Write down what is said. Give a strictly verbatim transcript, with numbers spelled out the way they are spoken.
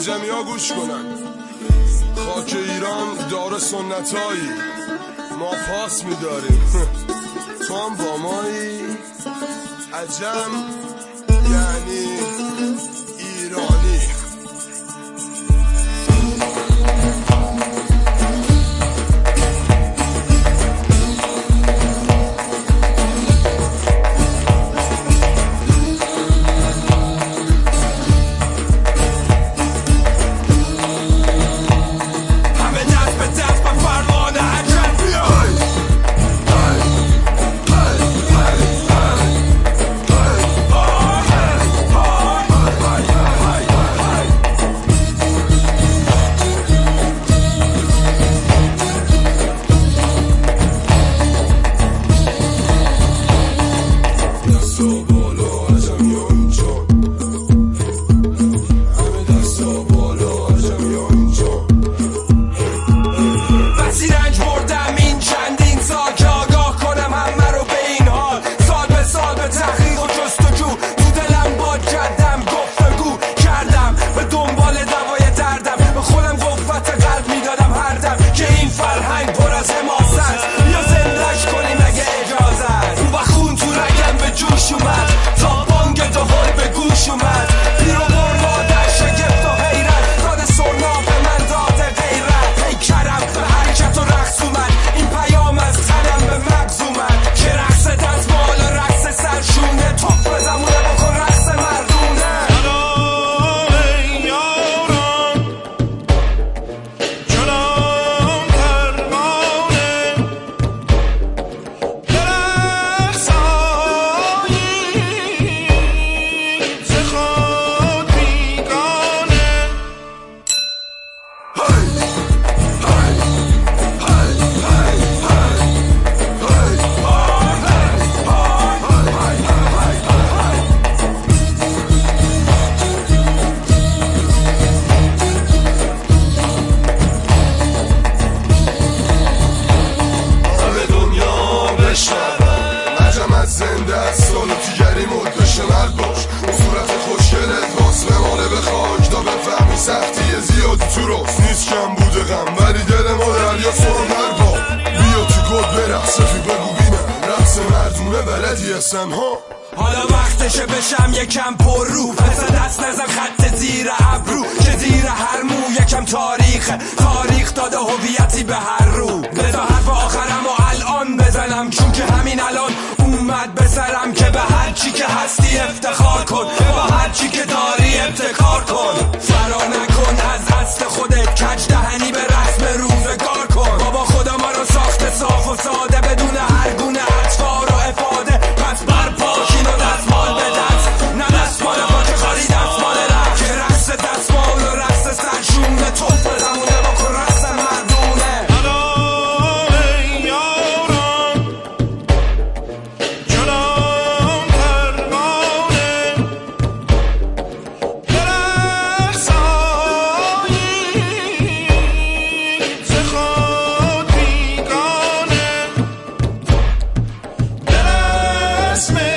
عجمی ها گوش کنن. خاک ایران داره سنتایی، ما پاس میداریم تو هم با مایی. عجم یعنی ایرانی. سختی زیادی تو راست نیست، کم بوده غم ولی دل ما دریا سرمر با. بیا تو گل برقص فی بگو بینم رقص مردونه بلدی هستم ها. حالا وقتشه بشم یکم پر رو، پس دست نزن خط زیر ابرو که زیر هر مو یکم تاریخه. تاریخ داده هویتی به هر رو، بذار حرف آخرم و الان بزنم چون که همین الان اومد به سرم که به هر چی که هستی افتخار کن، با هر چی که داری ابتکار کن. فرا نکن از اصل خودت، کج دهنی به رسم روزگار کن. بابا خدا ما رو ساخته صاف و ساده بدون هر گونه اطفار و افاده. پس برپاشین و دستمال به دست، نه دستمال پاک خالی دستمال رفت که رقص دستمال و رقص سرشونه توپ زمونه بکن رقص مردونه. Christmas.